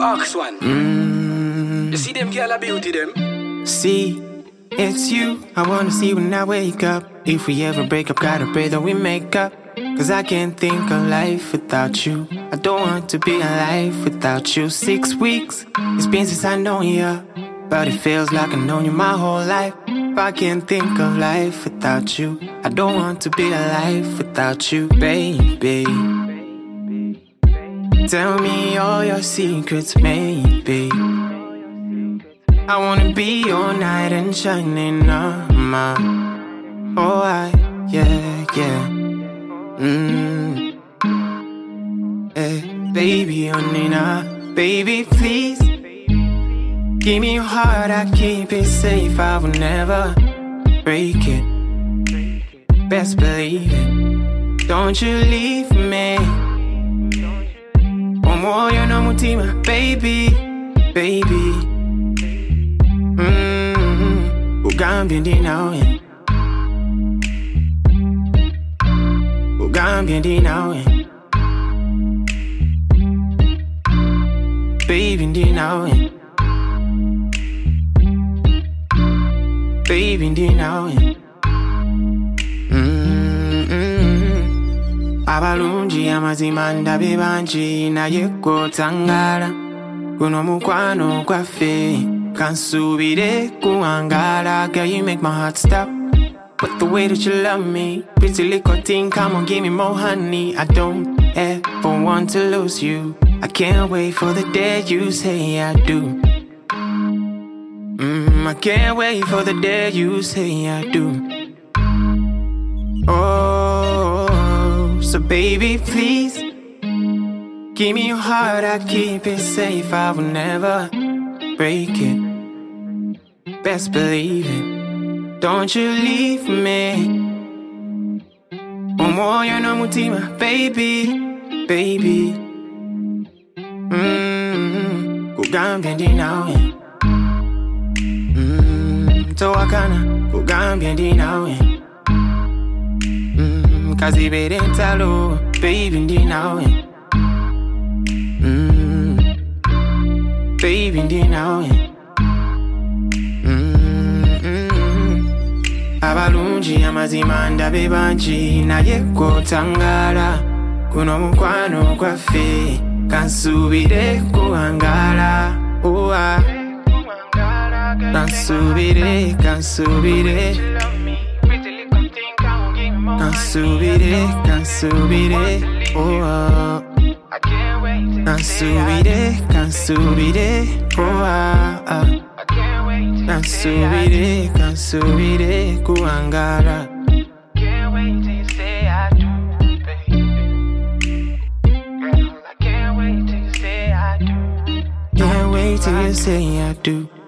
Ox one. You see them girl of beauty them? See, it's you I wanna see when I wake up. If we ever break up, gotta pray that we make up. Cause I can't think of life without you. I don't want to be alive without you. 6 weeks, it's been since I know you, but it feels like I've known you my whole life. I can't think of life without you. I don't want to be alive without you, baby. Tell me all your secrets, maybe. I wanna be all night and shining armor. Oh, yeah. Hey, baby, honey, nah. Baby, please give me your heart, I keep it safe. I will never break it. Best believe it. Don't you leave me. Moyo na mutima, baby. Ugambye ndi nawe. Ugambye ndi nawe. Baby ndi nawe. Baby ndi nawe. Abalungi amazima ndabe bangi naye kotangala. Guno mukwano gwaffe kansubire kuwangala. Girl, you make my heart stop with the way that you love me. Pretty little thing, come on, give me more honey. I don't ever want to lose you. I can't wait for the day you say I do. I can't wait for the day you say I do. Oh, so baby, please give me your heart, I keep it safe. I will never break it. Best believe it. Don't you leave me. Moyo na mutima, baby. Kugambye ndi nawe. Towakana, kugambye ndi nawe. Kazibere ntalo, baby ndi nawe. Baby ndi nawe. Abalungi amazima ndabe bangi naye kotangala. Kuno mukwano gwaffe kansubire kuwangala. Kansubire Kansubire Kansubire kuwangala. Can't wait till you say I do, baby. Girl, I can't wait till you say I do. Can't wait till you say I do.